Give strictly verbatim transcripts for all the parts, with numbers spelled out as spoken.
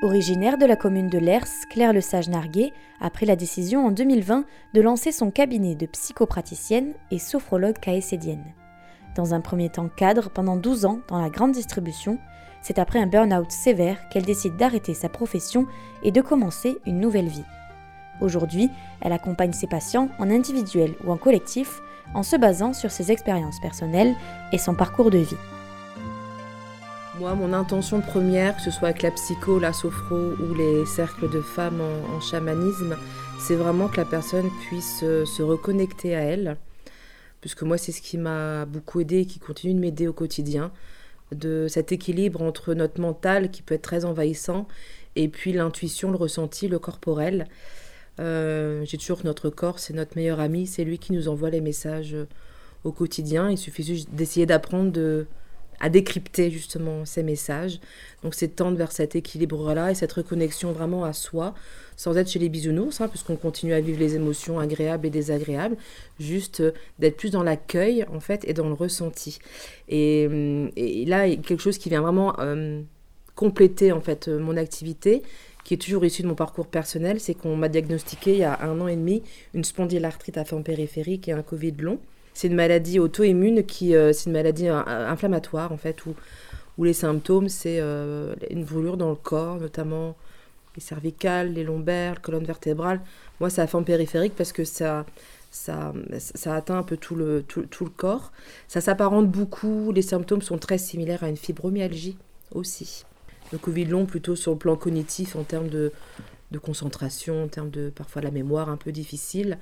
Originaire de la commune de Lers, Claire Lesage-Narguet a pris la décision en deux mille vingt de lancer son cabinet de psychopraticienne et sophrologue caïcédienne. Dans un premier temps cadre pendant douze ans dans la grande distribution, c'est après un burn-out sévère qu'elle décide d'arrêter sa profession et de commencer une nouvelle vie. Aujourd'hui, elle accompagne ses patients en individuel ou en collectif en se basant sur ses expériences personnelles et son parcours de vie. Moi, mon intention première, que ce soit avec la psycho, la sophro ou les cercles de femmes en, en chamanisme, c'est vraiment que la personne puisse euh, se reconnecter à elle. Puisque moi, c'est ce qui m'a beaucoup aidé et qui continue de m'aider au quotidien. De cet équilibre entre notre mental, qui peut être très envahissant, et puis l'intuition, le ressenti, le corporel. Euh, j'ai toujours que notre corps, c'est notre meilleur ami, c'est lui qui nous envoie les messages au quotidien. Il suffit juste d'essayer d'apprendre de... à décrypter justement ces messages. Donc c'est tendre vers cet équilibre-là et cette reconnexion vraiment à soi, sans être chez les bisounours, hein, puisqu'on continue à vivre les émotions agréables et désagréables, juste euh, d'être plus dans l'accueil en fait et dans le ressenti. Et, et là, quelque chose qui vient vraiment euh, compléter en fait euh, mon activité, qui est toujours issue de mon parcours personnel, c'est qu'on m'a diagnostiqué il y a un an et demi une spondylarthrite à forme périphérique et un Covid long. C'est une maladie auto-immune, qui, euh, c'est une maladie euh, inflammatoire, en fait, où, où les symptômes, c'est euh, une brûlure dans le corps, notamment les cervicales, les lombaires, la colonne vertébrale. Moi, c'est à forme périphérique parce que ça, ça, ça atteint un peu tout le, tout, tout le corps. Ça s'apparente beaucoup, les symptômes sont très similaires à une fibromyalgie aussi. Le Covid long, plutôt sur le plan cognitif, en termes de, de concentration, en termes de, parfois, la mémoire un peu difficile.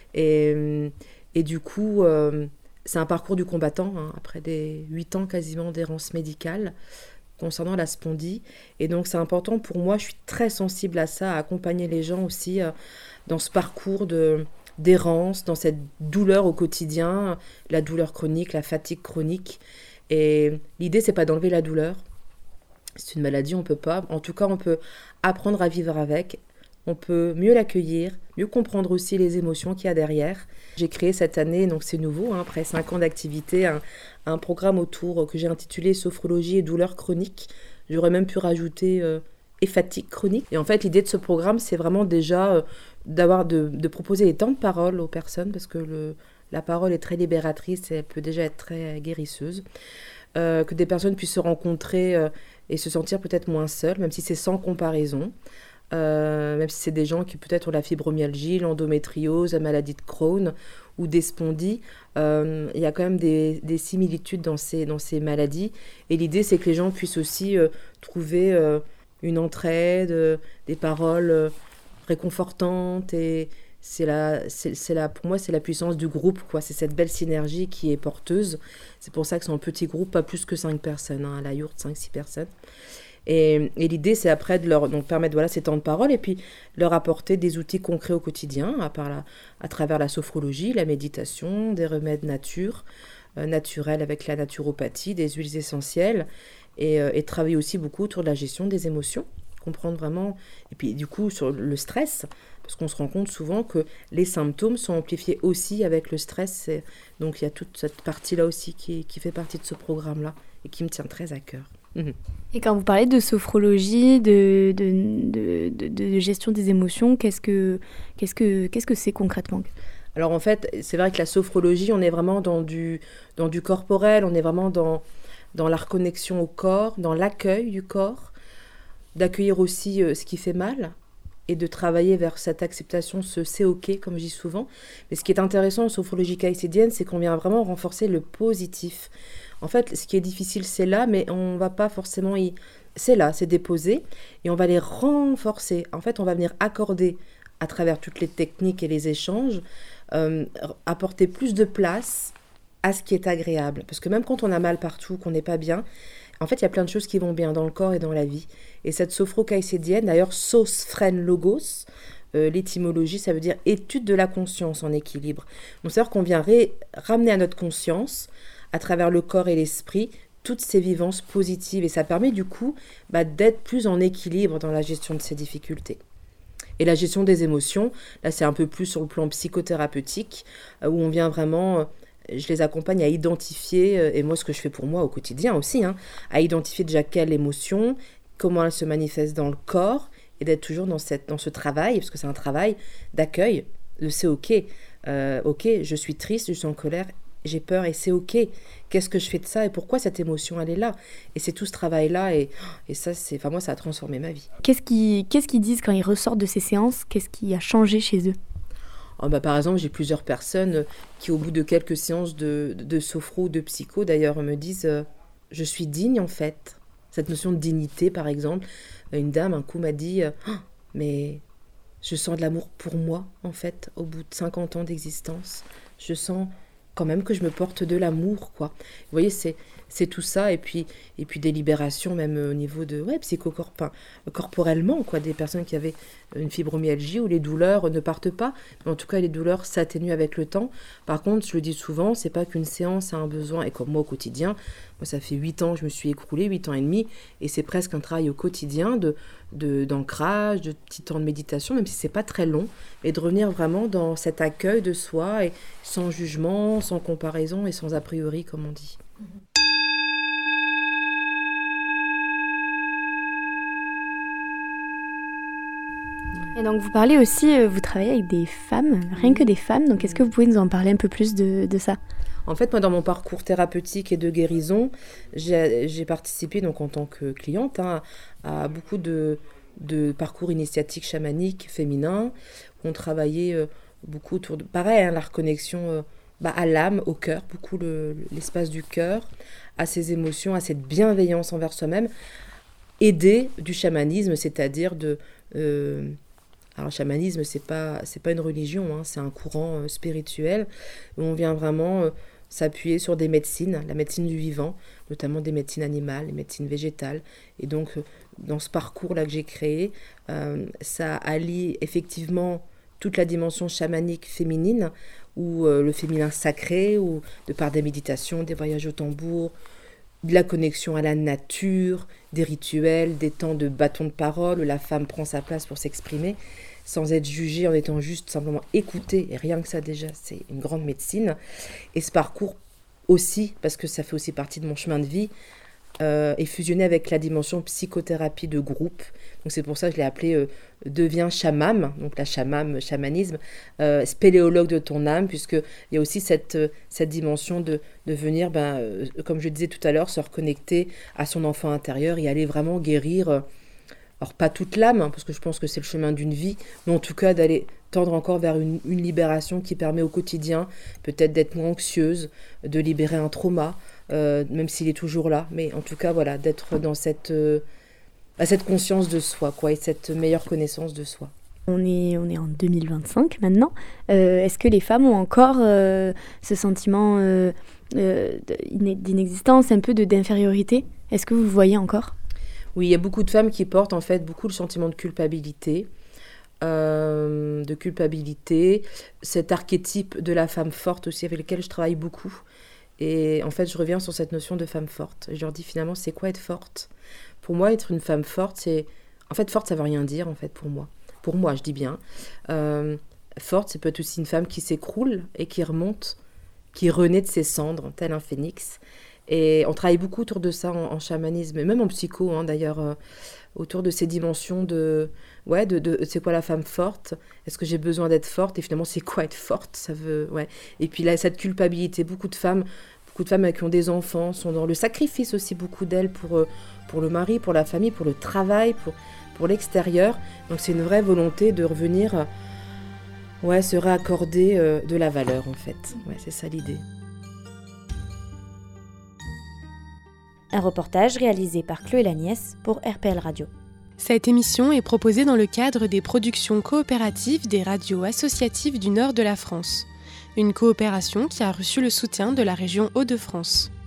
Et... Et du coup, euh, c'est un parcours du combattant, hein, après des huit ans quasiment d'errance médicale concernant la spondie. Et donc, c'est important pour moi, je suis très sensible à ça, à accompagner les gens aussi euh, dans ce parcours de, d'errance, dans cette douleur au quotidien, la douleur chronique, la fatigue chronique. Et l'idée, c'est pas d'enlever la douleur. C'est une maladie, on peut pas. En tout cas, on peut apprendre à vivre avec. On peut mieux l'accueillir, mieux comprendre aussi les émotions qu'il y a derrière. J'ai créé cette année, donc c'est nouveau, hein, après cinq ans d'activité, un, un programme autour que j'ai intitulé « Sophrologie et douleurs chroniques ». J'aurais même pu rajouter euh, « et fatigue chronique ». Et en fait, l'idée de ce programme, c'est vraiment déjà euh, d'avoir de, de proposer des temps de parole aux personnes, parce que le, la parole est très libératrice et elle peut déjà être très guérisseuse. Euh, que des personnes puissent se rencontrer euh, et se sentir peut-être moins seules, même si c'est sans comparaison. Euh, même si c'est des gens qui peut-être ont la fibromyalgie, l'endométriose, la maladie de Crohn ou des spondies, euh, il y a quand même des, des similitudes dans ces, dans ces maladies. Et l'idée, c'est que les gens puissent aussi euh, trouver euh, une entraide, euh, des paroles euh, réconfortantes. Et c'est la, c'est, c'est la, pour moi, c'est la puissance du groupe, quoi. C'est cette belle synergie qui est porteuse. C'est pour ça que c'est un petit groupe, pas plus que cinq personnes, hein, à la yourte, cinq six personnes. Et, et l'idée, c'est après de leur donc, permettre voilà, ces temps de parole et puis leur apporter des outils concrets au quotidien, à, part la, à travers la sophrologie, la méditation, des remèdes nature, euh, naturels avec la naturopathie, des huiles essentielles, et, euh, et travailler aussi beaucoup autour de la gestion des émotions, comprendre vraiment, et puis du coup sur le stress, parce qu'on se rend compte souvent que les symptômes sont amplifiés aussi avec le stress, et donc il y a toute cette partie-là aussi qui, qui fait partie de ce programme-là, et qui me tient très à cœur. Et quand vous parlez de sophrologie, de, de, de, de, de gestion des émotions, qu'est-ce que, qu'est-ce que, qu'est-ce que c'est concrètement ? Alors en fait, c'est vrai que la sophrologie, on est vraiment dans du, dans du corporel, on est vraiment dans, dans la reconnexion au corps, dans l'accueil du corps, d'accueillir aussi euh, ce qui fait mal et de travailler vers cette acceptation, ce « c'est ok », comme je dis souvent. Mais ce qui est intéressant en sophrologie caïcédienne, c'est qu'on vient vraiment renforcer le positif. En fait, ce qui est difficile, c'est là, mais on ne va pas forcément y... C'est là, c'est déposé, et on va les renforcer. En fait, on va venir accorder, à travers toutes les techniques et les échanges, euh, apporter plus de place à ce qui est agréable. Parce que même quand on a mal partout, qu'on n'est pas bien, en fait, il y a plein de choses qui vont bien dans le corps et dans la vie. Et cette sophro-caïcédienne, d'ailleurs, sosphren logos, euh, l'étymologie, ça veut dire étude de la conscience en équilibre. Donc, c'est-à-dire qu'on vient ré- ramener à notre conscience, à travers le corps et l'esprit, toutes ces vivances positives. Et ça permet du coup bah, d'être plus en équilibre dans la gestion de ces difficultés. Et la gestion des émotions, là c'est un peu plus sur le plan psychothérapeutique, euh, où on vient vraiment, euh, je les accompagne à identifier, euh, et moi ce que je fais pour moi au quotidien aussi, hein, à identifier déjà quelle émotion, comment elle se manifeste dans le corps, et d'être toujours dans, cette, dans ce travail, parce que c'est un travail d'accueil, de c'est ok, euh, ok, je suis triste, je suis en colère, j'ai peur et c'est ok. Qu'est-ce que je fais de ça et pourquoi cette émotion elle est là? Et c'est tout ce travail-là et, et ça, c'est, enfin moi, ça a transformé ma vie. Qu'est-ce qu'ils, qu'est-ce qu'ils disent quand ils ressortent de ces séances? Qu'est-ce qui a changé chez eux? Oh bah, par exemple, j'ai plusieurs personnes qui, au bout de quelques séances de, de, de sophro ou de psycho, d'ailleurs, me disent euh, « je suis digne en fait ». Cette notion de dignité, par exemple. Une dame, un coup, m'a dit euh, oh, « mais je sens de l'amour pour moi, en fait, au bout de cinquante ans d'existence. Je sens quand même que je me porte de l'amour, quoi. » Vous voyez, c'est, c'est tout ça. Et puis, et puis des libérations, même au niveau de ouais, psychocorporellement, corporellement, quoi. Des personnes qui avaient une fibromyalgie où les douleurs ne partent pas. Mais en tout cas, les douleurs s'atténuent avec le temps. Par contre, je le dis souvent, c'est pas qu'une séance a un besoin. Et comme moi, au quotidien, moi, ça fait huit ans que je me suis écroulée, huit ans et demi. Et c'est presque un travail au quotidien de, de, d'ancrage, de petits temps de méditation, même si c'est pas très long. Et de revenir vraiment dans cet accueil de soi, et sans jugement, sans comparaison et sans a priori, comme on dit. Et donc vous parlez aussi, euh, vous travaillez avec des femmes, rien que des femmes, donc est-ce que vous pouvez nous en parler un peu plus de, de ça? En fait, moi, dans mon parcours thérapeutique et de guérison, j'ai, j'ai participé donc, en tant que cliente hein, à beaucoup de, de parcours initiatiques chamaniques féminins. On travaillait euh, beaucoup autour de, pareil, hein, la reconnexion euh, bah, à l'âme, au cœur, beaucoup le, l'espace du cœur, à ses émotions, à cette bienveillance envers soi-même, aidée du chamanisme, c'est-à-dire de... Euh, Alors, le chamanisme, c'est pas, c'est pas une religion, hein, c'est un courant euh, spirituel où on vient vraiment euh, s'appuyer sur des médecines, la médecine du vivant, notamment des médecines animales, les médecines végétales. Et donc, euh, dans ce parcours-là que j'ai créé, euh, ça allie effectivement toute la dimension chamanique féminine, ou euh, le féminin sacré, ou de par des méditations, des voyages au tambour, de la connexion à la nature, des rituels, des temps de bâton de parole où la femme prend sa place pour s'exprimer sans être jugée, en étant juste simplement écoutée. Et rien que ça déjà, c'est une grande médecine. Et ce parcours aussi, parce que ça fait aussi partie de mon chemin de vie, euh, est fusionné avec la dimension psychothérapie de groupe. Donc c'est pour ça que je l'ai appelé euh, « Deviens chamam », donc la chamam, chamanisme, euh, spéléologue de ton âme, puisqu'il y a aussi cette, euh, cette dimension de, de venir, ben, euh, comme je disais tout à l'heure, se reconnecter à son enfant intérieur et aller vraiment guérir, euh, alors pas toute l'âme, hein, parce que je pense que c'est le chemin d'une vie, mais en tout cas d'aller tendre encore vers une, une libération qui permet au quotidien peut-être d'être moins anxieuse, de libérer un trauma, euh, même s'il est toujours là, mais en tout cas voilà, d'être dans cette... Euh, à cette conscience de soi, quoi, et cette meilleure connaissance de soi. On est, on est en deux mille vingt-cinq maintenant. Euh, est-ce que les femmes ont encore euh, ce sentiment euh, euh, d'inexistence, un peu de, d'infériorité? Est-ce que vous le voyez encore? Oui, il y a beaucoup de femmes qui portent en fait beaucoup le sentiment de culpabilité, euh, de culpabilité, cet archétype de la femme forte aussi avec lequel je travaille beaucoup. Et en fait, je reviens sur cette notion de femme forte. Je leur dis finalement, c'est quoi être forte? Pour moi, être une femme forte, c'est... En fait, forte, ça veut rien dire, en fait, pour moi. Pour moi, je dis bien. Euh, forte, c'est peut-être aussi une femme qui s'écroule et qui remonte, qui renaît de ses cendres, tel un phénix. Et on travaille beaucoup autour de ça en, en chamanisme, et même en psycho, hein, d'ailleurs, euh, autour de ces dimensions de... Ouais, de, de... C'est quoi la femme forte? Est-ce que j'ai besoin d'être forte? Et finalement, c'est quoi être forte? Ça veut... Ouais. Et puis là, cette culpabilité, beaucoup de femmes... Beaucoup de femmes qui ont des enfants sont dans le sacrifice aussi, beaucoup d'elles pour, pour le mari, pour la famille, pour le travail, pour, pour l'extérieur. Donc c'est une vraie volonté de revenir, ouais, se réaccorder euh, de la valeur en fait. Ouais, c'est ça l'idée. Un reportage réalisé par Chloé Lagnès pour R P L Radio. Cette émission est proposée dans le cadre des productions coopératives des radios associatives du nord de la France. Une coopération qui a reçu le soutien de la région Hauts-de-France.